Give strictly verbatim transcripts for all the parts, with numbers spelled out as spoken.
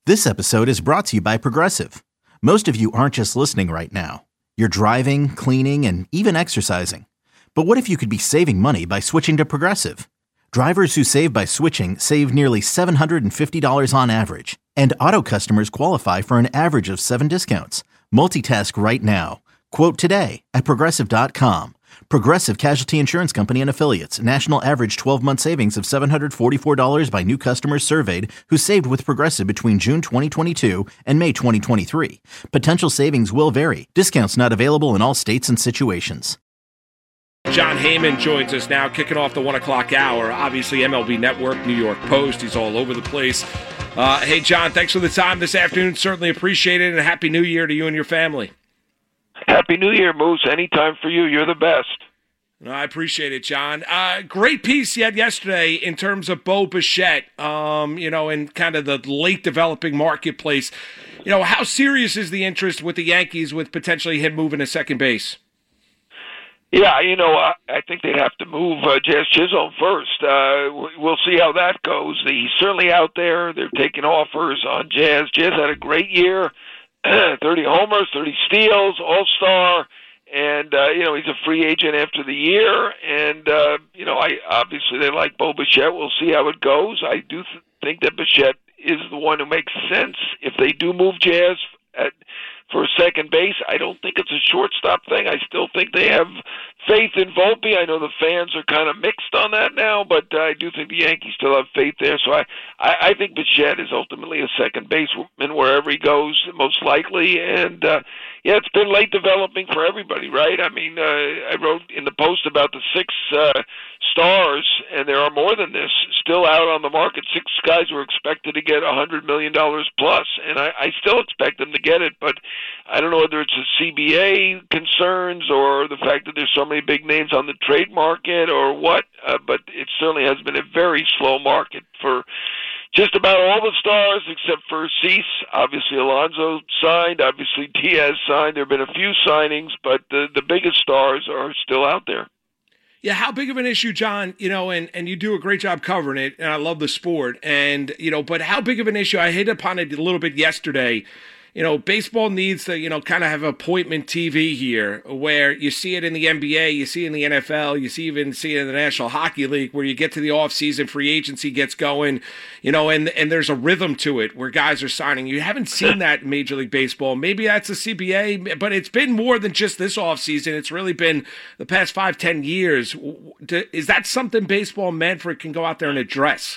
This episode is brought to you by Progressive. Most of you aren't just listening right now. You're driving, cleaning, and even exercising. But what if you could be saving money by switching to Progressive? Drivers who save by switching save nearly seven hundred fifty dollars on average. And auto customers qualify for an average of seven discounts. Multitask right now. Quote today at Progressive dot com. Progressive Casualty Insurance Company and Affiliates. National average twelve-month savings of seven hundred forty-four dollars by new customers surveyed who saved with Progressive between June twenty twenty-two and May twenty twenty-three. Potential savings will vary. Discounts not available in all states and situations. Jon Heyman joins us now, kicking off the one o'clock hour. Obviously, M L B Network, New York Post. He's all over the place. Uh, hey, John, thanks for the time this afternoon. Certainly appreciate it, and a Happy New Year to you and your family. Happy New Year, Moose. Anytime for you. You're the best. No, I appreciate it, John. Uh, great piece you had yesterday in terms of Bo Bichette, um, you know, and kind of the late developing marketplace. You know, how serious is the interest with the Yankees with potentially him moving to second base? Yeah, you know, I, I think they'd have to move uh, Jazz Chisholm first. Uh, we'll see how that goes. He's certainly out there. They're taking offers on Jazz. Jazz had a great year. thirty homers, thirty steals, all-star, and, uh, you know, he's a free agent after the year, and, uh, you know, I obviously they like Bo Bichette. We'll see how it goes. I do th- think that Bichette is the one who makes sense if they do move Jazz at, for second base. I don't think it's a shortstop thing. I still think they have faith in Volpe. I know the fans are kind of mixed on that now, but uh, I do think the Yankees still have faith there. So I, I, I think Bichette is ultimately a second baseman wherever he goes, most likely. And, uh, yeah, it's been late developing for everybody, right? I mean, uh, I wrote in the Post about the six uh, stars, and there are more than this still out on the market. Six guys were expected to get one hundred million dollars plus, and I, I still expect them to get it, but I don't know whether it's the C B A concerns or the fact that there's so many big names on the trade market or what, uh, but it certainly has been a very slow market for just about all the stars except for Cease. Obviously, Alonso signed. Obviously, Diaz signed. There have been a few signings, but the, the biggest stars are still out there. Yeah, how big of an issue, John, you know, and, and you do a great job covering it, and I love the sport, and, you know, but how big of an issue, I hit upon it a little bit yesterday. You know, baseball needs to, you know, kind of have appointment T V here where you see it in the N B A, you see it in the N F L, you see even see it in the National Hockey League where you get to the offseason, free agency gets going, you know, and, and there's a rhythm to it where guys are signing. You haven't seen that in Major League Baseball. Maybe that's a C B A, but it's been more than just this offseason. It's really been the past five, ten years. Is that something baseball and Manfred can go out there and address?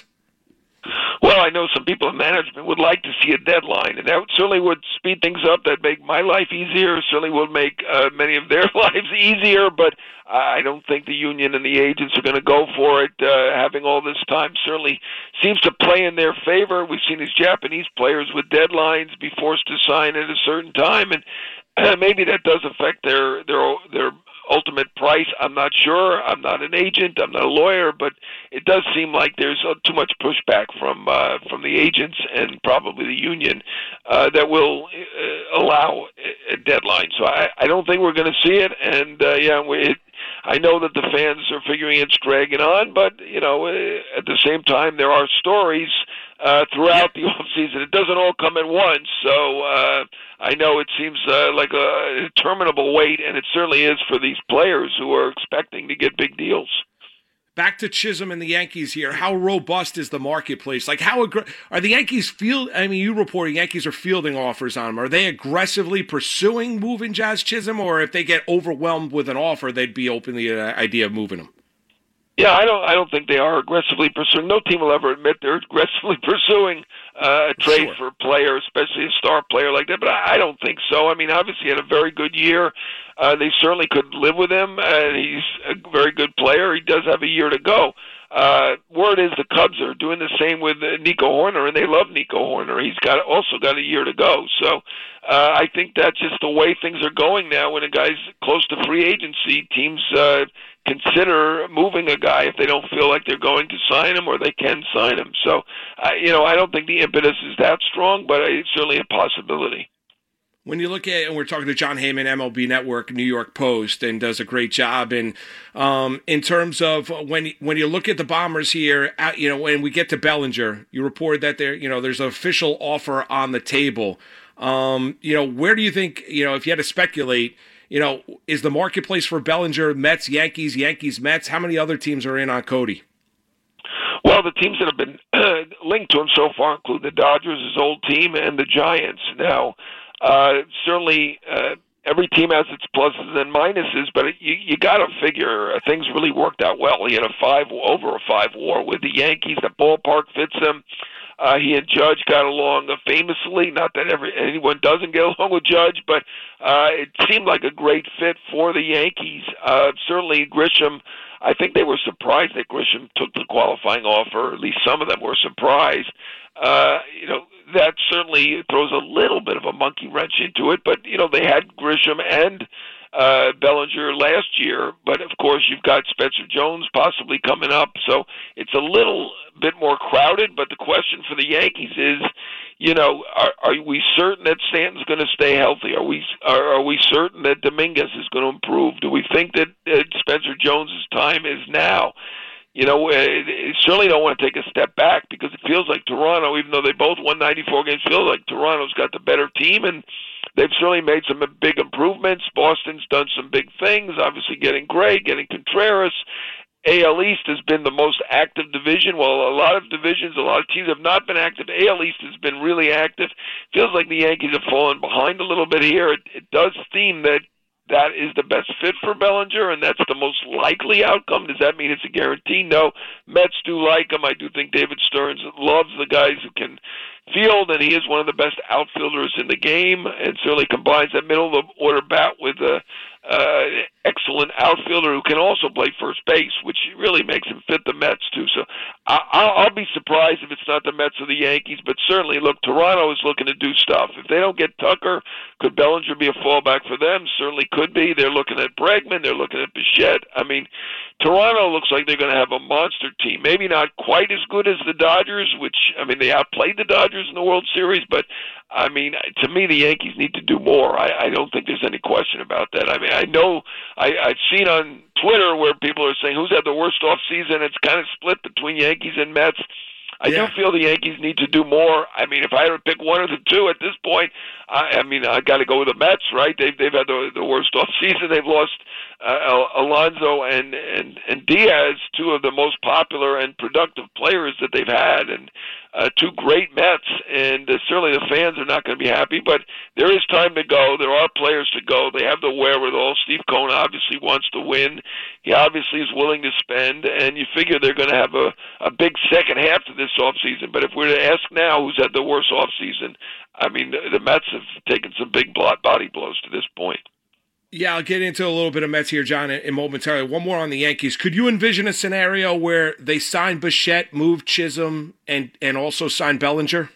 Well, I know some people in management would like to see a deadline, and that certainly would speed things up. That'd make my life easier, certainly would make uh, many of their lives easier, but I don't think the union and the agents are going to go for it. Uh, having all this time certainly seems to play in their favor. We've seen these Japanese players with deadlines be forced to sign at a certain time, and uh, maybe that does affect their their their ultimate price. I'm not sure. I'm not an agent. I'm not a lawyer, but it does seem like there's uh, too much pushback from uh, from the agents and probably the union uh, that will uh, allow a deadline. So I, I don't think we're going to see it. And uh, yeah, we, it, I know that the fans are figuring it's dragging on, but you know, uh, at the same time, there are stories uh, throughout the off season. It doesn't all come at once, so. Uh, I know it seems uh, like a interminable wait, and it certainly is for these players who are expecting to get big deals. Back to Chisholm and the Yankees here. How robust is the marketplace? Like, how aggr- are the Yankees field? I mean, you reporting Yankees are fielding offers on them. Are they aggressively pursuing moving Jazz Chisholm, or if they get overwhelmed with an offer, they'd be open to the idea of moving him? Yeah, I don't. I don't think they are aggressively pursuing. No team will ever admit they're aggressively pursuing uh, a trade sure. for a player, especially a star player like that. But I, I don't think so. I mean, obviously, he had a very good year. Uh, they certainly could live with him, and he's a very good player. He does have a year to go. Uh, word is the Cubs are doing the same with uh, Nico Horner, and they love Nico Horner. He's got also got a year to go. So uh, I think that's just the way things are going now. When a guy's close to free agency, teams uh, consider moving a guy if they don't feel like they're going to sign him or they can sign him. So, uh, you know, I don't think the impetus is that strong, but it's certainly a possibility. when you look at, and we're talking to Jon Heyman, M L B Network, New York Post, and does a great job. And um, in terms of when when you look at the Bombers here, you know, when we get to Bellinger, you reported that there, you know, there's an official offer on the table. Um, you know, where do you think, you know, if you had to speculate, you know, is the marketplace for Bellinger Mets, Yankees, Yankees, Mets? How many other teams are in on Cody? Well, the teams that have been uh, linked to him so far include the Dodgers, his old team, and the Giants. Now, uh, certainly uh, every team has its pluses and minuses, but it, you, you got to figure uh, things really worked out well. He had a five over a five WAR with the Yankees. The ballpark fits him. Uh, he and Judge got along famously. Not that every, anyone doesn't get along with Judge, but uh, it seemed like a great fit for the Yankees. Uh, certainly, Grisham, I think they were surprised that Grisham took the qualifying offer. At least some of them were surprised. Uh, you know, that certainly throws a little bit of a monkey wrench into it. But, you know, they had Grisham and uh, Bellinger last year. But, of course, you've got Spencer Jones possibly coming up. So it's a little bit more crowded. But the question for the Yankees is, you know, are, are we certain that Stanton's going to stay healthy? Are we are, are we certain that Dominguez is going to improve? Do we think that, that Spencer Jones's time is now? You know, it, certainly don't want to take a step back because it feels like Toronto, even though they both won ninety-four games, feels like Toronto's got the better team, and they've certainly made some big improvements. Boston's done some big things, obviously getting Gray, getting Contreras. A L East has been the most active division. Well, a lot of divisions, a lot of teams have not been active. A L East has been really active. Feels like the Yankees have fallen behind a little bit here. It, it does seem that that is the best fit for Bellinger, and that's the most likely outcome. Does that mean it's a guarantee? No. Mets do like him. I do think David Stearns loves the guys who can field, and he is one of the best outfielders in the game, and certainly combines that middle-of-the-order bat with a uh, excellent outfielder who can also play first base, which really makes him fit the Mets, too. So I, I'll be surprised if it's not the Mets or the Yankees, but certainly, look, Toronto is looking to do stuff. If they don't get Tucker, could Bellinger be a fallback for them? Certainly could be. They're looking at Bregman. They're looking at Bichette. I mean, Toronto looks like they're going to have a monster team. Maybe not quite as good as the Dodgers, which, I mean, they outplayed the Dodgers in the World Series, but, I mean, to me, the Yankees need to do more. I, I don't think there's any question about that. I mean, I know, I, I've seen on Twitter where people are saying, who's had the worst offseason? It's kind of split between Yankees and Mets. I yeah. do feel the Yankees need to do more. I mean, if I had to pick one of the two at this point, I, I mean, I got to go with the Mets, right? They've they've had the, the worst off season. They've lost uh, Alonso and, and and Diaz, two of the most popular and productive players that they've had, and uh, two great Mets. And uh, certainly the fans are not going to be happy. But there is time to go. There are players to go. They have the wherewithal. Steve Cohen obviously wants to win. He obviously is willing to spend, and you figure they're going to have a, a big second half to this offseason. But if we're to ask now who's had the worst offseason, I mean, the, the Mets have taken some big body blows to this point. Yeah, I'll get into a little bit of Mets here, John, in momentarily. One more on the Yankees. Could you envision a scenario where they sign Bichette, move Chisholm, and, and also sign Bellinger?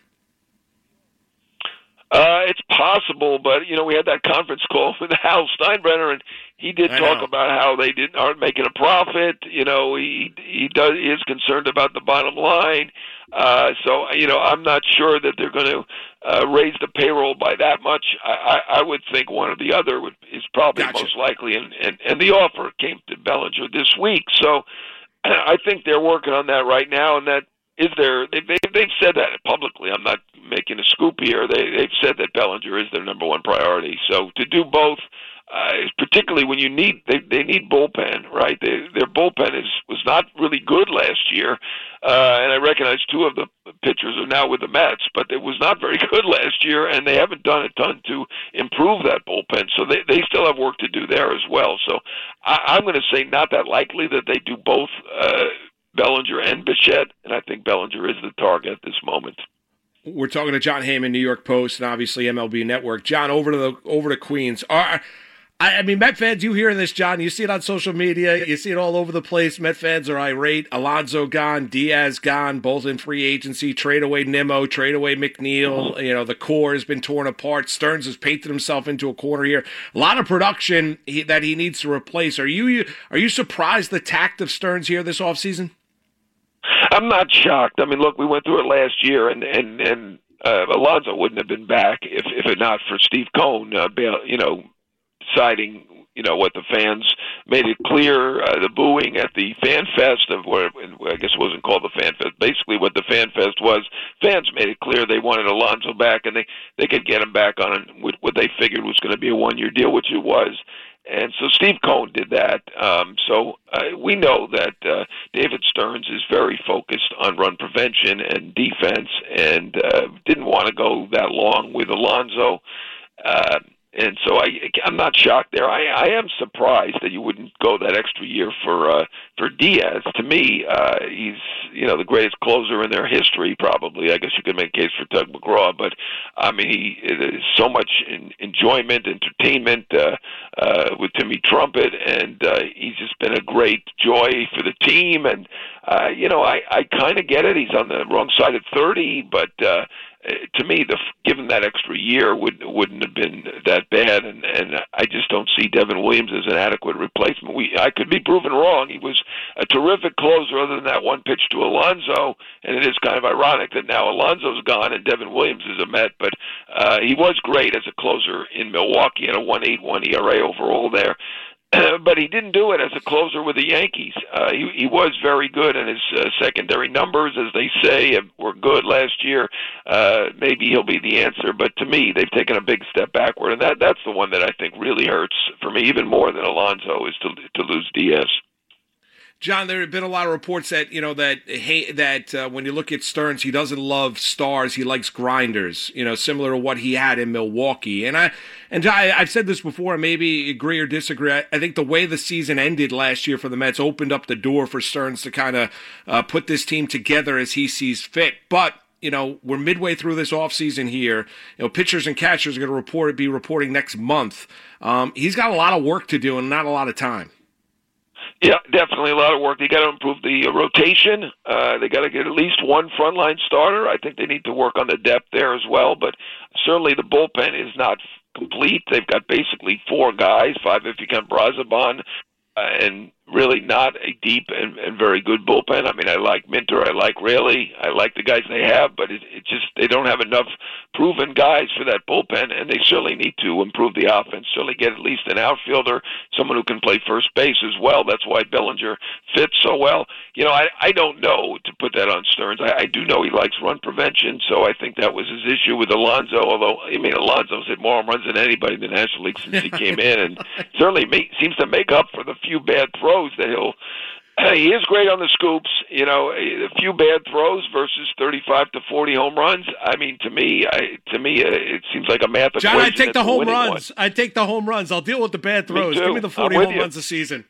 Uh, it's possible, but, you know, we had that conference call with Hal Steinbrenner, and he did I talk know. about how they didn't aren't making a profit. You know, he he does he is concerned about the bottom line. Uh, so, you know, I'm not sure that they're going to uh, raise the payroll by that much. I, I, I would think one or the other would, is probably Gotcha. most likely, and, and, and the offer came to Bellinger this week. So I think they're working on that right now, and that is their, they, they, they've said that publicly. I'm not making a scoop here. They, they've said that Bellinger is their number one priority. So to do both, Uh, particularly when you need they they need bullpen, right? They, their bullpen is was not really good last year, uh, and I recognize two of the pitchers are now with the Mets, but it was not very good last year, and they haven't done a ton to improve that bullpen. So they they still have work to do there as well. So I, I'm going to say not that likely that they do both uh, Bellinger and Bichette, and I think Bellinger is the target at this moment. We're talking to Jon Heyman, New York Post, and obviously M L B Network. John, over to the over to Queens. Are I, I mean, Met fans, you hearing this, John, you see it on social media, you see it all over the place. Met fans are irate. Alonso gone, Diaz gone, both in free agency. Trade away Nimmo, trade away McNeil. You know, the core has been torn apart. Stearns has painted himself into a corner here. A lot of production he, that he needs to replace. Are you are you surprised the tact of Stearns here this offseason? I'm not shocked. I mean, look, we went through it last year, and and and uh, Alonso wouldn't have been back if if it not for Steve Cohen, uh, bail, you know, deciding. You know what the fans made it clear. Uh, the booing at the Fan Fest of where I guess it wasn't called the Fan Fest. Basically, what the Fan Fest was, fans made it clear they wanted Alonso back, and they they could get him back on what they figured was going to be a one year deal, which it was. And so Steve Cohen did that. Um, so uh, we know that uh, David Stearns is very focused on run prevention and defense, and uh, didn't want to go that long with Alonso. Uh, And so I, I'm not shocked there. I, I am surprised that you wouldn't go that extra year for uh, for Diaz. To me, uh, he's you know the greatest closer in their history, probably. I guess you could make a case for Doug McGraw, but I mean, he there's so much in, enjoyment, entertainment uh, uh, with Timmy Trumpet, and uh, he's just been a great joy for the team. And uh, you know, I, I kind of get it. He's on the wrong side of thirty, but. Uh, To me, the given that extra year would wouldn't have been that bad, and and I just don't see Devin Williams as an adequate replacement. We I could be proven wrong. He was a terrific closer, other than that one pitch to Alonso, and it is kind of ironic that now Alonso's gone and Devin Williams is a Met. But uh, he was great as a closer in Milwaukee at a one point eight one E R A overall there. But he didn't do it as a closer with the Yankees. Uh, he, he was very good, and his uh, secondary numbers, as they say, were good last year. Uh, maybe he'll be the answer, but to me, they've taken a big step backward, and that that's the one that I think really hurts for me, even more than Alonso, is to to lose Diaz. John, there have been a lot of reports that, you know, that hey, that uh, when you look at Stearns, he doesn't love stars. He likes grinders, you know, similar to what he had in Milwaukee. And, I, and I, I've said this before, maybe agree or disagree. I, I think the way the season ended last year for the Mets opened up the door for Stearns to kind of uh, put this team together as he sees fit. But, you know, we're midway through this offseason here. You know, pitchers and catchers are going to report be reporting next month. Um, he's got a lot of work to do and not a lot of time. Yeah, definitely a lot of work. They got to improve the uh, rotation. Uh, they got to get at least one frontline starter. I think they need to work on the depth there as well. But certainly the bullpen is not complete. They've got basically four guys, five if you count Brazoban, uh, and really not a deep and, and very good bullpen. I mean, I like Minter, I like Raley, I like the guys they have, but it, it just they don't have enough proven guys for that bullpen, and they certainly need to improve the offense. Certainly get at least an outfielder, someone who can play first base as well. That's why Bellinger fits so well. You know, I I don't know to put that on Stearns. I, I do know he likes run prevention, so I think that was his issue with Alonso. Although I mean, Alonso's hit more home runs than anybody in the National League since he came in, and certainly make, seems to make up for the few bad throws that he'll he is great on the scoops, you know, a few bad throws versus thirty-five to forty home runs. I mean, to me, I, to me, uh, it seems like a math equation. John, I take the home runs. One. I take the home runs. I'll deal with the bad throws. Me Give me the forty home you. runs a season.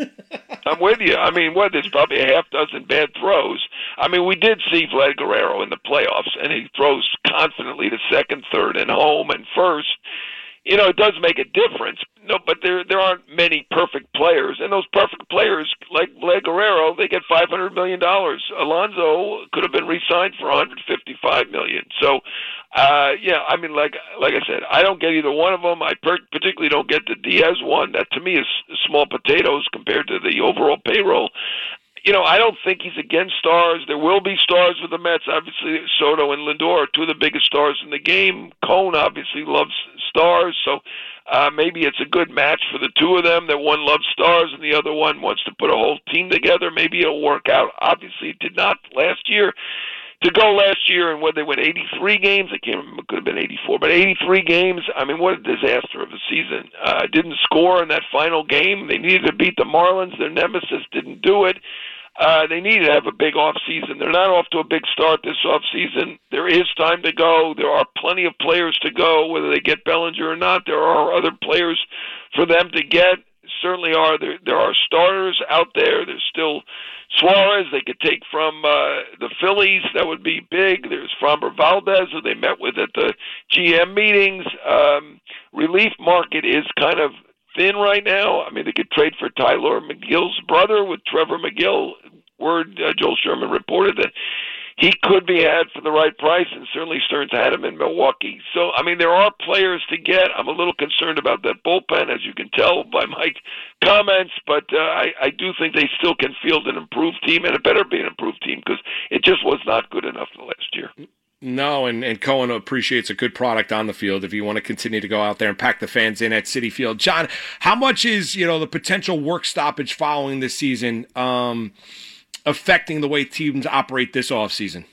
I'm with you. I mean, what? There's probably a half dozen bad throws. I mean, we did see Vlad Guerrero in the playoffs, and he throws confidently to second, third, and home, and first. You know, it does make a difference. No, but there there aren't many perfect players, and those perfect players, like Vlad Guerrero, they get five hundred million dollars. Alonso could have been re-signed for one hundred fifty-five million dollars. So, uh, yeah, I mean, like like I said, I don't get either one of them. I per- particularly don't get the Diaz one. That to me is small potatoes compared to the overall payroll. You know, I don't think he's against stars. There will be stars with the Mets. Obviously, Soto and Lindor are two of the biggest stars in the game. Cone obviously loves stars, so uh, maybe it's a good match for the two of them, that one loves stars and the other one wants to put a whole team together. Maybe it'll work out. Obviously, it did not last year. To go last year and when they went eighty-three games, I can't remember, it could have been eighty-four, but eighty-three games, I mean, what a disaster of a season. Uh, didn't score in that final game. They needed to beat the Marlins. Their nemesis didn't do it. Uh, they need to have a big off season. They're not off to a big start this off season. There is time to go. There are plenty of players to go, whether they get Bellinger or not. There are other players for them to get. Certainly are. There, there are starters out there. There's still Suarez they could take from uh, the Phillies. That would be big. There's Framber Valdez, who they met with at the G M meetings. Um, relief market is kind of thin right now. I mean, they could trade for Tyler McGill's brother with Trevor McGill. Word, uh, Joel Sherman reported that he could be had for the right price, and certainly Stearns had him in Milwaukee. So, I mean, there are players to get. I'm a little concerned about that bullpen, as you can tell by my comments, but uh, I, I do think they still can field an improved team, and it better be an improved team because it just was not good enough the last year. No, and, and Cohen appreciates a good product on the field if you want to continue to go out there and pack the fans in at Citi Field. John, how much is, you know, the potential work stoppage following this season um, affecting the way teams operate this offseason?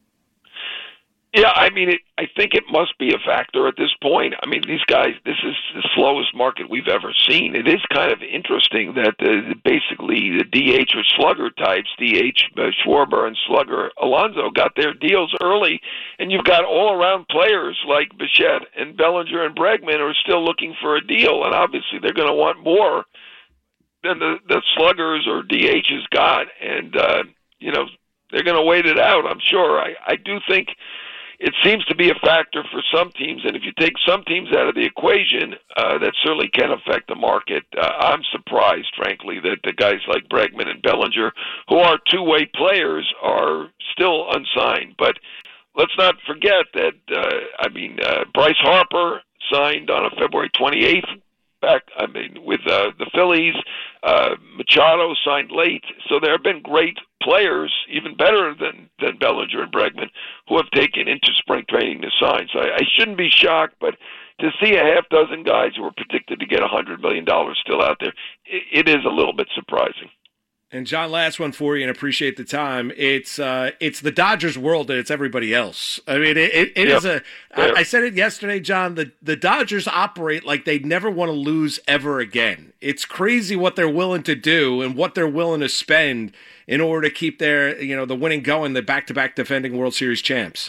Yeah, I mean, it, I think it must be a factor at this point. I mean, these guys, this is the slowest market we've ever seen. It is kind of interesting that uh, basically the D H or slugger types, D H uh, Schwarber and slugger Alonso, got their deals early, and you've got all-around players like Bichette and Bellinger and Bregman who are still looking for a deal, and obviously they're going to want more than the, the sluggers or D Hs got, and, uh, you know, they're going to wait it out, I'm sure. I, I do think it seems to be a factor for some teams, and if you take some teams out of the equation, uh, that certainly can affect the market. Uh, I'm surprised, frankly, that the guys like Bregman and Bellinger, who are two-way players, are still unsigned. But let's not forget that, uh, I mean, uh, Bryce Harper signed on a February twenty-eighth back, I mean, with uh, the Phillies. Uh, Machado signed late. So there have been great players, even better than, than Bellinger and Bregman, who have taken into spring training to sign. So I, I shouldn't be shocked, but to see a half dozen guys who are predicted to get one hundred million dollars still out there, it, it is a little bit surprising. And John, last one for you, and appreciate the time. It's uh, it's the Dodgers world, and it's everybody else. I mean, it, it, it yep. is a. I, I said it yesterday, John. The the Dodgers operate like they never want to lose ever again. It's crazy what they're willing to do and what they're willing to spend in order to keep their, you know, the winning going, the back-to-back defending World Series champs.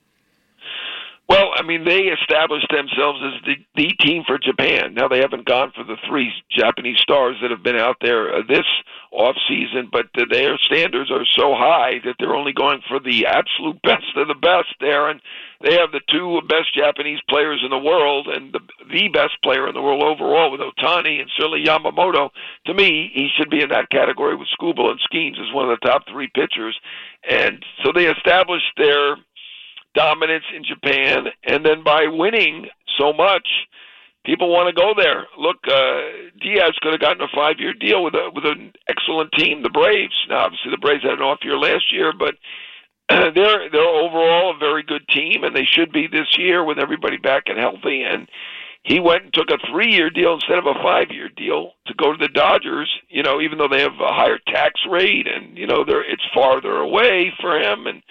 Well, I mean, they established themselves as the, the team for Japan. Now, they haven't gone for the three Japanese stars that have been out there uh, this offseason, but uh, their standards are so high that they're only going for the absolute best of the best there. And they have the two best Japanese players in the world and the, the best player in the world overall with Ohtani and certainly Yamamoto. To me, he should be in that category with Skubal and Skeens as one of the top three pitchers. And so they established their dominance in Japan, and then by winning so much, people want to go there. Look, uh, Diaz could have gotten a five-year deal with a with an excellent team, the Braves. Now, obviously, the Braves had an off year last year, but uh, they're they're overall a very good team, and they should be this year with everybody back and healthy. And he went and took a three-year deal instead of a five-year deal to go to the Dodgers. You know, even though they have a higher tax rate, and you know, they're it's farther away for him, and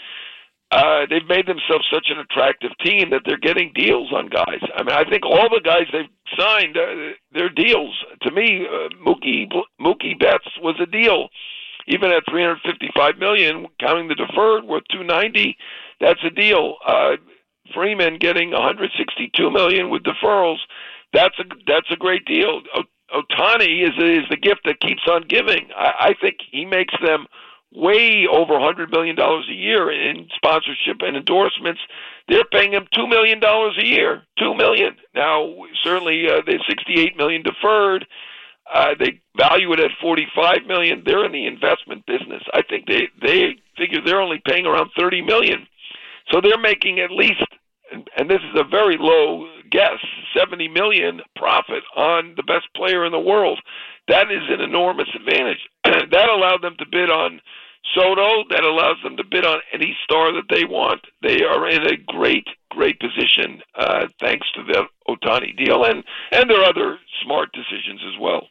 Uh, they've made themselves such an attractive team that they're getting deals on guys. I mean, I think all the guys they've signed, uh, their deals. To me, uh, Mookie Mookie Betts was a deal, even at three hundred fifty-five million dollars, counting the deferred, worth two hundred ninety. That's a deal. Uh, Freeman getting one hundred sixty-two million dollars with deferrals. That's a that's a great deal. Ohtani is is the gift that keeps on giving. I, I think he makes them way over one hundred million dollars a year in sponsorship and endorsements. They're paying him two million dollars a year. two million dollars. Now, certainly uh, they're sixty-eight million dollars deferred. Uh, they value it at forty-five million dollars. They're in the investment business. I think they, they figure they're only paying around thirty million dollars. So they're making at least, and, and this is a very low guess, seventy million dollars profit on the best player in the world. That is an enormous advantage. That allowed them to bid on Soto. That allows them to bid on any star that they want. They are in a great, great position uh, thanks to the Ohtani deal and, and their other smart decisions as well.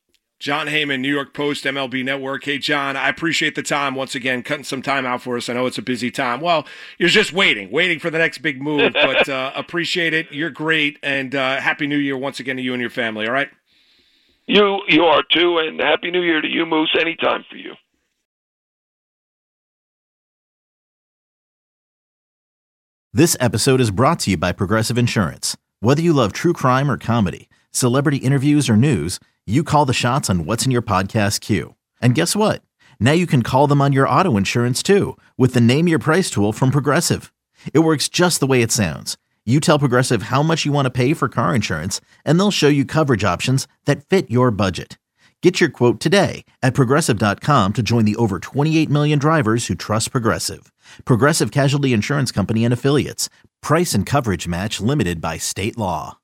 Jon Heyman, New York Post, M L B Network. Hey, John, I appreciate the time once again, cutting some time out for us. I know it's a busy time. Well, you're just waiting, waiting for the next big move, but uh, appreciate it. You're great, and uh, Happy New Year once again to you and your family, all right? You you are too, and Happy New Year to you, Moose. Anytime for you. This episode is brought to you by Progressive Insurance. Whether you love true crime or comedy, celebrity interviews or news, you call the shots on what's in your podcast queue. And guess what? Now you can call them on your auto insurance too with the Name Your Price tool from Progressive. It works just the way it sounds. You tell Progressive how much you want to pay for car insurance, and they'll show you coverage options that fit your budget. Get your quote today at Progressive dot com to join the over twenty-eight million drivers who trust Progressive. Progressive Casualty Insurance Company and Affiliates. Price and coverage match limited by state law.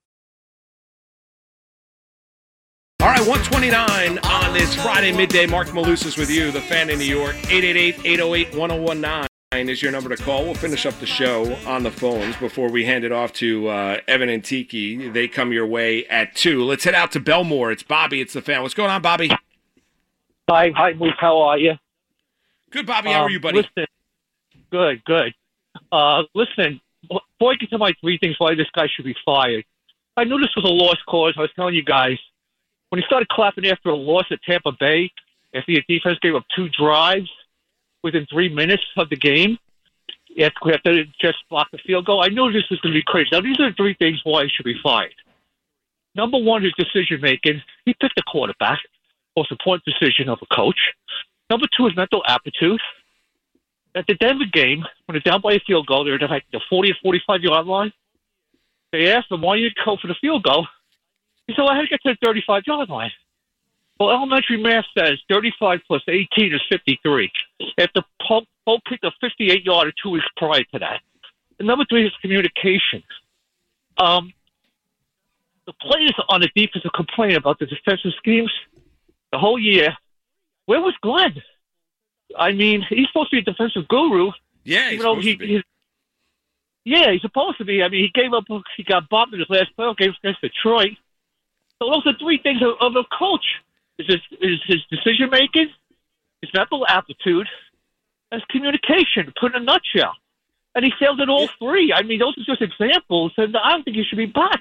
All right, one twenty-nine on this Friday midday. Mark Malusis with you, the Fan in New York, eight eight eight, eight oh eight, one oh one nine. Is your number to call. We'll finish up the show on the phones before we hand it off to uh, Evan and Tiki. They come your way at two. Let's head out to Belmore. It's Bobby. It's the fan. What's going on, Bobby? Hi, hi, Moose. How are you? Good, Bobby. How um, are you, buddy? Listen, good, good. Uh, listen, before I get to my three things why this guy should be fired, I knew this was a lost cause. I was telling you guys, when he started clapping after a loss at Tampa Bay, after the defense gave up two drives within three minutes of the game, after they just blocked the field goal, I knew this was going to be crazy. Now, these are the three things why he should be fired. Number one is decision-making. He picked a quarterback. Most important decision of a coach. Number two is mental aptitude. At the Denver game, when they're down by a field goal, they're at like the forty or forty-five-yard line. They asked him, why you go for the field goal? He said, well, I had to get to the thirty-five-yard line. Well, elementary math says thirty-five plus eighteen is fifty-three. After Polk, Polk kicked a fifty-eight-yarder two weeks prior to that. And number three is communication. Um, the players on the defense are complaining about the defensive schemes the whole year. Where was Glenn? I mean, he's supposed to be a defensive guru. Yeah, he's supposed he, to be. He's, yeah, he's supposed to be. I mean, he gave up. He got bombed in his last playoff game against Detroit. So those are three things of, of a coach: is his, is his decision making, his mental aptitude, and his communication. Put in a nutshell, and he failed at all three. I mean, those are just examples, and I don't think he should be back.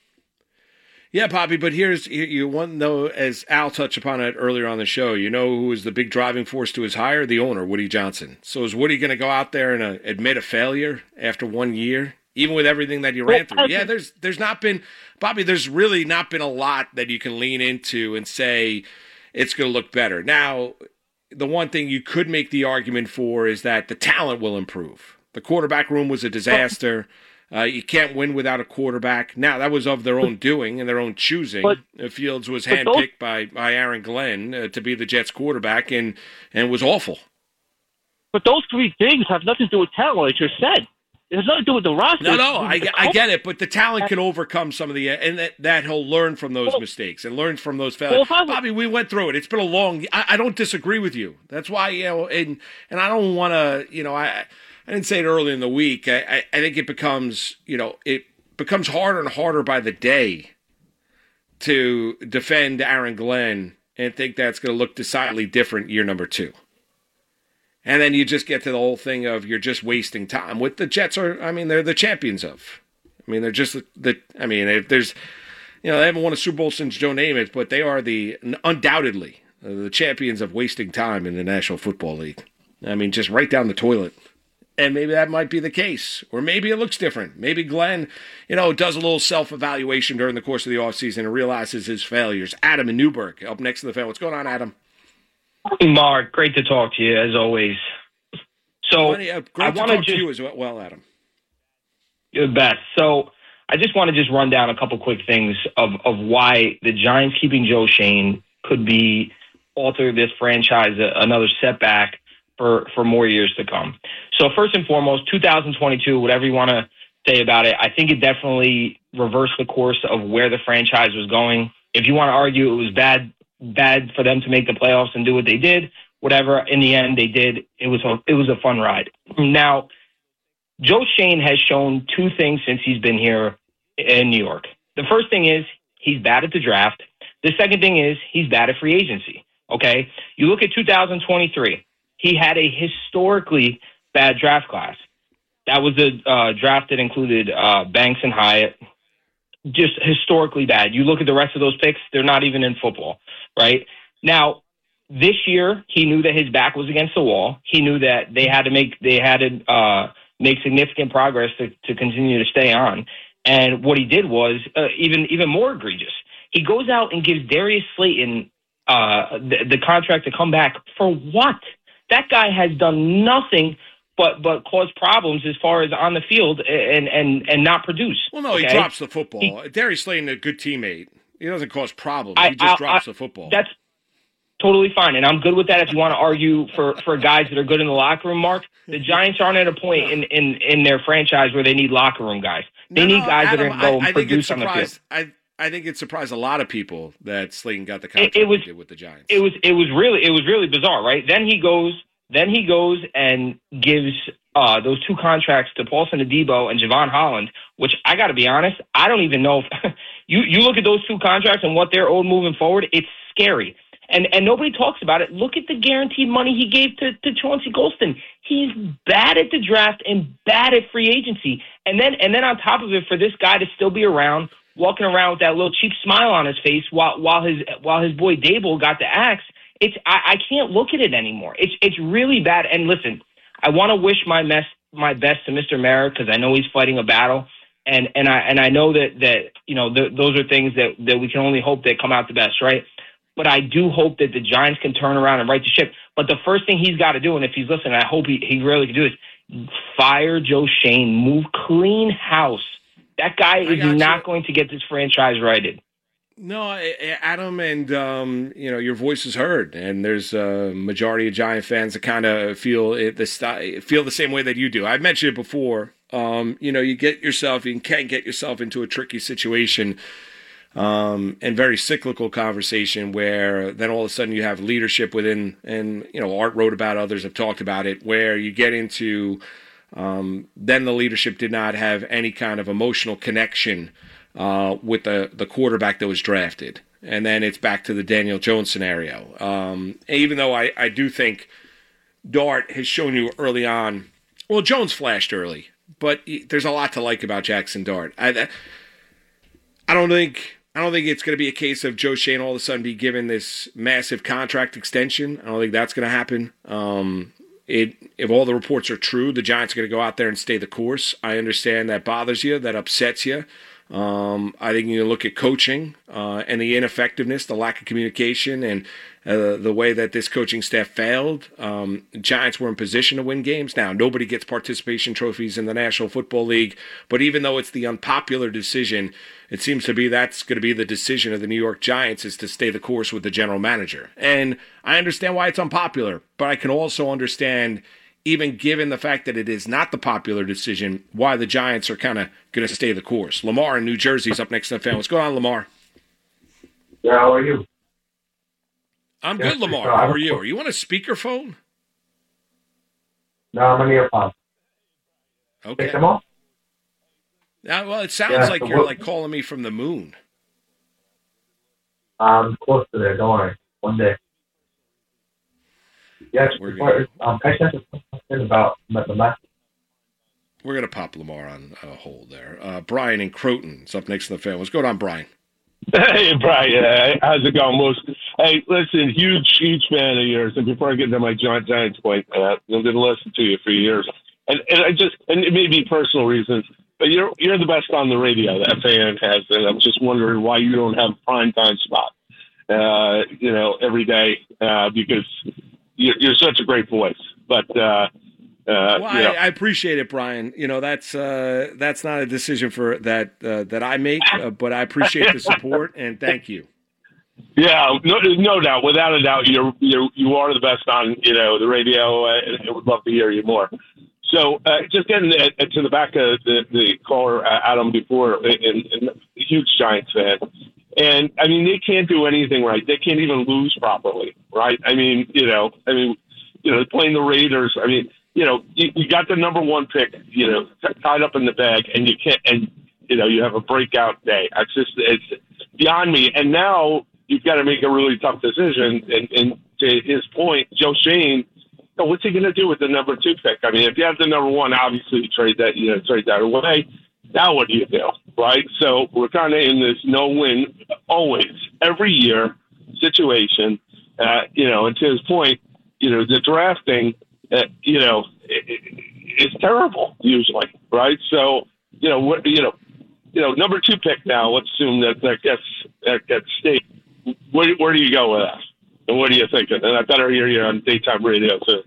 Yeah, Bobby, but here's, you, you want to know, as Al touched upon it earlier on the show, you know who was the big driving force to his hire? The owner, Woody Johnson. So is Woody going to go out there and uh, admit a failure after one year, even with everything that you ran through? Yeah, there's there's not been, Bobby, there's really not been a lot that you can lean into and say it's going to look better. Now, the one thing you could make the argument for is that the talent will improve. The quarterback room was a disaster. Uh, you can't win without a quarterback. Now, that was of their own doing and their own choosing. But, Fields was handpicked by, by Aaron Glenn uh, to be the Jets quarterback and, and was awful. But those three things have nothing to do with talent, like you said. It has nothing to do with the roster. No, no, I, I get it, but the talent can overcome some of the, and that, that he'll learn from those well, mistakes and learn from those failures. Well, Bobby, we went through it. It's been a long, I, I don't disagree with you. That's why, you know, and, and I don't want to, you know, I, I didn't say it early in the week. I, I, I think it becomes, you know, it becomes harder and harder by the day to defend Aaron Glenn and think that's going to look decidedly different year number two. And then you just get to the whole thing of you're just wasting time. What the Jets are, I mean, they're the champions of. I mean, they're just the, the I mean, if there's, you know, they haven't won a Super Bowl since Joe Namath, but they are the, undoubtedly, uh, the champions of wasting time in the National Football League. I mean, just right down the toilet. And maybe that might be the case. Or maybe it looks different. Maybe Glenn, you know, does a little self-evaluation during the course of the offseason and realizes his failures. Adam in Newburgh, up next to the fan. What's going on, Adam? Mark, great to talk to you, as always. So, Funny, uh, great I to want talk to just, to you as well, Adam. You're the best. So, I just want to just run down a couple quick things of, of why the Giants keeping Joe Schoen could be alter this franchise a, another setback for, for more years to come. So first and foremost, two thousand twenty-two, whatever you want to say about it, I think it definitely reversed the course of where the franchise was going. If you want to argue it was bad, bad for them to make the playoffs and do what they did, whatever, in the end they did. It was a, it was a fun ride. Now, Joe Schoen has shown two things since he's been here in New York. The first thing is he's bad at the draft. The second thing is he's bad at free agency. Okay, you look at two thousand twenty-three. He had a historically bad draft class. That was a uh, draft that included uh, Banks and Hyatt. Just historically bad. You look at the rest of those picks, they're not even in football, right? Now, this year, he knew that his back was against the wall. He knew that they had to make they had to uh, make significant progress to, to continue to stay on. And what he did was uh, even even more egregious. He goes out and gives Darius Slayton uh, the, the contract to come back for what? That guy has done nothing but but cause problems as far as on the field and and, and not produce. Well, no, okay? he drops the football. He, Darius Slayton, a good teammate. He doesn't cause problems. I, he just I, drops I, the football. That's totally fine, and I'm good with that if you want to argue for, for guys that are good in the locker room, Mark. The Giants aren't at a point in, in, in their franchise where they need locker room guys. They no, need no, guys Adam, that are going to go I, and I produce on the field. I, I think it surprised a lot of people that Slayton got the contract it, it was, he did with the Giants. It was it was really it was really bizarre, right? Then he goes then he goes and gives uh, those two contracts to Paulson Adebo and Javon Holland, which I got to be honest, I don't even know if you, you look at those two contracts and what they're owed moving forward, it's scary. And and nobody talks about it. Look at the guaranteed money he gave to, to Chauncey Golston. He's bad at the draft and bad at free agency. And then and then on top of it, for this guy to still be around, walking around with that little cheap smile on his face while while his while his boy Dable got the axe, it's I, I can't look at it anymore. It's it's really bad. And listen, I want to wish my mess my best to Mister Mara because I know he's fighting a battle. And and I and I know that that you know th- those are things that, that we can only hope that come out the best, right? But I do hope that the Giants can turn around and right the ship. But the first thing he's got to do, and if he's listening, I hope he, he really can do this, fire Joe Schoen, move clean house. That guy is not going to get this franchise righted. No, Adam, and um, you know your voice is heard, and there's a majority of Giant fans that kind of feel it, the feel the same way that you do. I've mentioned it before. Um, you know, you get yourself, you can get yourself into a tricky situation. Um, and very cyclical conversation where then all of a sudden you have leadership within, and, you know, Art wrote about, others have talked about it, where you get into, um, then the leadership did not have any kind of emotional connection uh, with the, the quarterback that was drafted. And then it's back to the Daniel Jones scenario. Um, even though I, I do think Dart has shown you early on, well, Jones flashed early, but there's a lot to like about Jackson Dart. I, I don't think... I don't think it's going to be a case of Joe Schoen all of a sudden be given this massive contract extension. I don't think that's going to happen. Um, it, if all the reports are true, the Giants are going to go out there and stay the course. I understand that bothers you, that upsets you. Um, I think you look at coaching uh, and the ineffectiveness, the lack of communication, and uh, the way that this coaching staff failed. Um, Giants were in position to win games. Now, nobody gets participation trophies in the National Football League, but even though it's the unpopular decision, it seems to be that's going to be the decision of the New York Giants is to stay the course with the general manager. And I understand why it's unpopular, but I can also understand, even given the fact that it is not the popular decision, why the Giants are kind of going to stay the course. Lamar in New Jersey is up next to the fan. What's going on, Lamar? Yeah, how are you? I'm yes, good, Lamar. How are you? Are you on a speakerphone? No, I'm on earphone. Okay. Take them off? Yeah, well, it sounds yeah, like so you're what, like calling me from the moon. I'm close to there. Don't worry. One day. Yes, before, um, I sent a question about the message. We're going to pop Lamar on uh, hold there. Uh, Brian in Croton is up next to the fan. What's going on, Brian? Hey, Brian. Uh, how's it going, Moose? Hey, listen, huge, huge fan of yours. And before I get into my Giant Giants point, uh, I'm going to listen to you for years. And, and I just, and it may be personal reasons, but you're you're the best on the radio that F A N has. And I'm just wondering why you don't have a primetime spot, uh, you know, every day, uh, because you're, you're such a great voice. But, uh, Uh, well, yeah. I, I appreciate it, Brian. You know, that's uh, that's not a decision for that uh, that I make, uh, but I appreciate the support and thank you. Yeah, no, no doubt, without a doubt, you're you you are the best on you know the radio. Uh, and I would love to hear you more. So, uh, just getting to, to the back of the, the caller uh, Adam before, and, and a huge Giants fan, and I mean they can't do anything right. They can't even lose properly, right? I mean, you know, I mean, you know, playing the Raiders. I mean. You know, you, you got the number one pick, you know, t- tied up in the bag, and you can't, and you know, you have a breakout day. It's just, it's beyond me. And now you've got to make a really tough decision. And, and to his point, Joe Schoen, you know, what's he going to do with the number two pick? I mean, if you have the number one, obviously you trade that, you know, trade that away. Now what do you do, right? So we're kind of in this no-win, always, every year situation. Uh, you know, and to his point, you know, the drafting. Uh, you know, it, it, it's terrible usually, right? So, you know, what, you know, you know, number two pick now. Let's assume that that gets that gets state. Where, where do you go with that? And what are you thinking? And I better hear you on daytime radio too.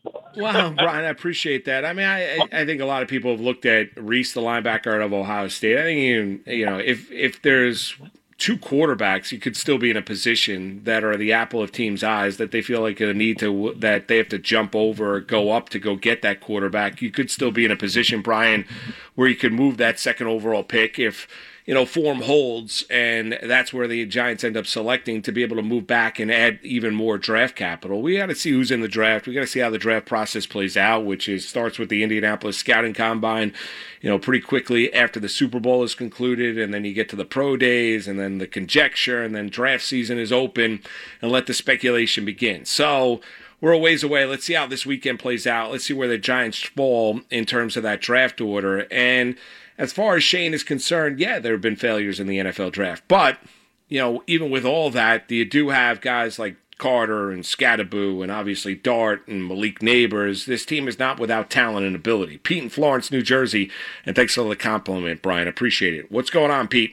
Wow, Brian, I appreciate that. I mean, I I think a lot of people have looked at Reese, the linebacker out of Ohio State. I think even, you know, if if there's two quarterbacks, you could still be in a position that are the apple of teams' eyes, that they feel like a need to, that they have to jump over or go up to go get that quarterback. You could still be in a position, Brian, where you could move that second overall pick if, you know, form holds, and that's where the Giants end up selecting to be able to move back and add even more draft capital. We got to see who's in the draft. We got to see how the draft process plays out, which is starts with the Indianapolis Scouting Combine, you know, pretty quickly after the Super Bowl is concluded, and then you get to the pro days, and then the conjecture, and then draft season is open, and let the speculation begin. So we're a ways away. Let's see how this weekend plays out. Let's see where the Giants fall in terms of that draft order. And as far as Shane is concerned, yeah, there have been failures in the N F L draft. But, you know, even with all that, you do have guys like Carter and Scatterboo and obviously Dart and Malik Neighbors. This team is not without talent and ability. Pete in Florence, New Jersey. And thanks for the compliment, Brian. Appreciate it. What's going on, Pete?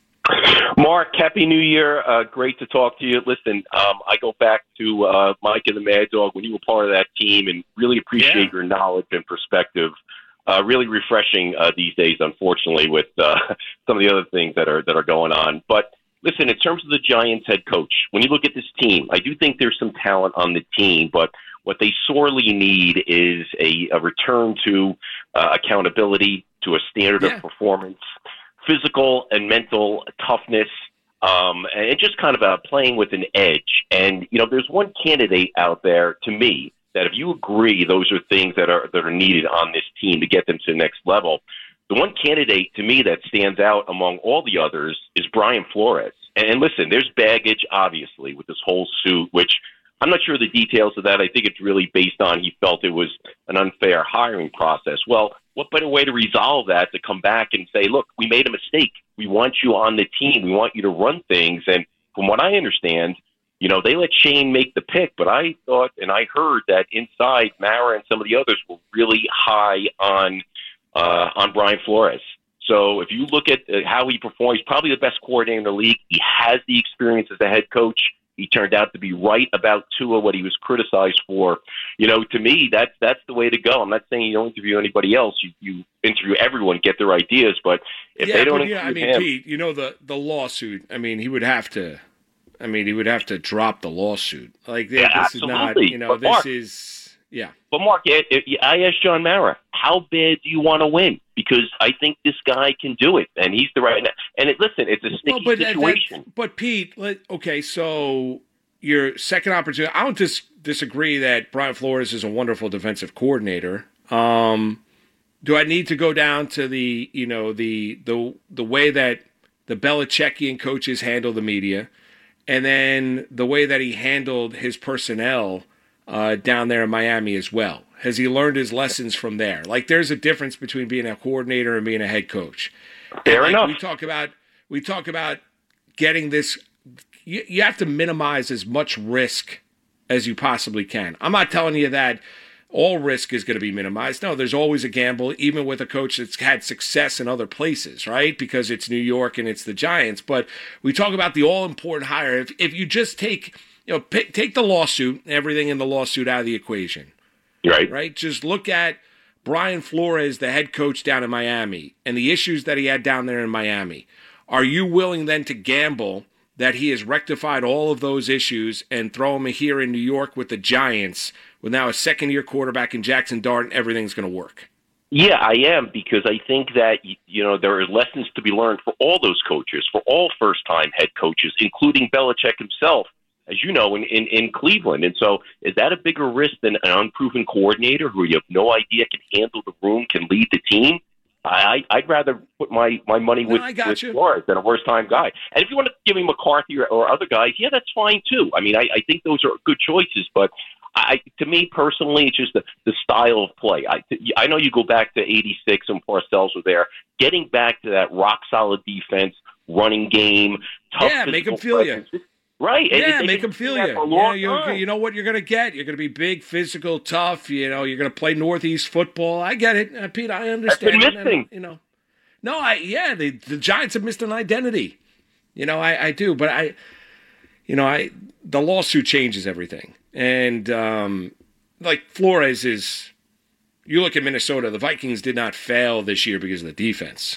Mark, Happy New Year. Uh, great to talk to you. Listen, um, I go back to uh, Mike and the Mad Dog when you were part of that team, and really appreciate yeah. your knowledge and perspective. Uh, really refreshing uh, these days, unfortunately, with uh, some of the other things that are that are going on. But listen, in terms of the Giants head coach, when you look at this team, I do think there's some talent on the team, but what they sorely need is a, a return to uh, accountability, to a standard yeah. of performance, physical and mental toughness, um, and just kind of uh, playing with an edge. And, you know, there's one candidate out there, to me, that if you agree those are things that are that are needed on this team to get them to the next level, the one candidate to me that stands out among all the others is Brian Flores. And listen, there's baggage, obviously, with this whole suit, which I'm not sure the details of that. I think it's really based on he felt it was an unfair hiring process. Well, what better way to resolve that to come back and say, look, we made a mistake. We want you on the team. We want you to run things. And from what I understand, you know, they let Shane make the pick, but I thought and I heard that inside Mara and some of the others were really high on uh, on Brian Flores. So if you look at uh, how he performs, he's probably the best coordinator in the league. He has the experience as a head coach. He turned out to be right about Tua, what he was criticized for. You know, to me, that's that's the way to go. I'm not saying you don't interview anybody else. You, you interview everyone, get their ideas. But if yeah, they don't but, yeah, I mean, him, Pete, you know, the, the lawsuit, I mean, he would have to – I mean, he would have to drop the lawsuit. Like, yeah, this absolutely. is not, you know, but this Mark, is, yeah. But Mark, it, it, I asked John Mara, how bad do you want to win? Because I think this guy can do it, and he's the right. And it, listen, it's a sticky well, but situation. That, but Pete, let, okay, so your second opportunity. I don't dis- disagree that Brian Flores is a wonderful defensive coordinator. Um, do I need to go down to the, you know, the the the way that the Belichickian coaches handle the media? And then the way that he handled his personnel uh, down there in Miami as well. Has he learned his lessons from there? Like, there's a difference between being a coordinator and being a head coach. Fair like, enough. We talk about we talk about getting this. You, you have to minimize as much risk as you possibly can. I'm not telling you that all risk is going to be minimized. No, there's always a gamble, even with a coach that's had success in other places, right? Because it's New York and it's the Giants. But we talk about the all-important hire. If, if you just take, you know, pick, take the lawsuit, everything in the lawsuit out of the equation, right? Right. Just look at Brian Flores, the head coach down in Miami, and the issues that he had down there in Miami. Are you willing then to gamble that he has rectified all of those issues and throw him here in New York with the Giants, with now a second-year quarterback in Jackson Dart, and everything's going to work? Yeah, I am, because I think that, you know, there are lessons to be learned for all those coaches, for all first-time head coaches, including Belichick himself, as you know, in, in, in Cleveland. And so is that a bigger risk than an unproven coordinator who you have no idea can handle the room, can lead the team? I, I'd rather put my, my money with, no, with you. Flores than a worst-time guy. And if you want to give him McCarthy or, or other guys, yeah, that's fine too. I mean, I, I think those are good choices, but I, to me personally, it's just the, the style of play. I, I know you go back to eighty-six and Parcells was there. Getting back to that rock-solid defense, running game, tough yeah, make them feel presence. you. Right. Yeah, and make them feel you. Yeah, you, you know what you're going to get. You're going to be big, physical, tough. You know, you're going to play Northeast football. I get it, uh, Pete. I understand. That's been missing. And, you know, no, I yeah, the the Giants have missed an identity. You know, I, I do, but I, you know, I the lawsuit changes everything, and um, like Flores is. You look at Minnesota. The Vikings did not fail this year because of the defense.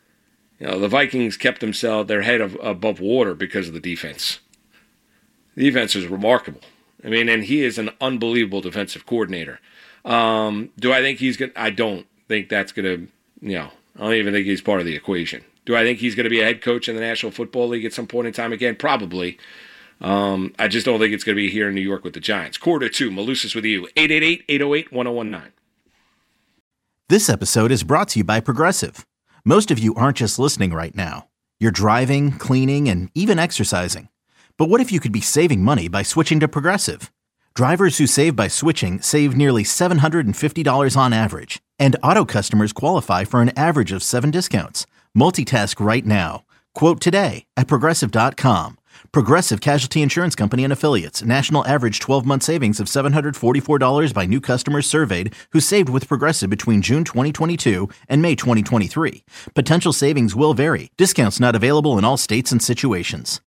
You know, the Vikings kept themselves their head of, above water because of the defense. The defense is remarkable. I mean, and he is an unbelievable defensive coordinator. Um, do I think he's going to – I don't think that's going to, you know, I don't even think he's part of the equation. Do I think he's going to be a head coach in the National Football League at some point in time again? Probably. Um, I just don't think it's going to be here in New York with the Giants. Quarter two, Malusis with you. eight eight eight, eight oh eight, one oh one nine. This episode is brought to you by Progressive. Most of you aren't just listening right now. You're driving, cleaning, and even exercising. But what if you could be saving money by switching to Progressive? Drivers who save by switching save nearly seven hundred fifty dollars on average. And auto customers qualify for an average of seven discounts. Multitask right now. Quote today at Progressive dot com. Progressive Casualty Insurance Company and Affiliates. National average twelve-month savings of seven hundred forty-four dollars by new customers surveyed who saved with Progressive between June twenty twenty-two and May twenty twenty-three. Potential savings will vary. Discounts not available in all states and situations.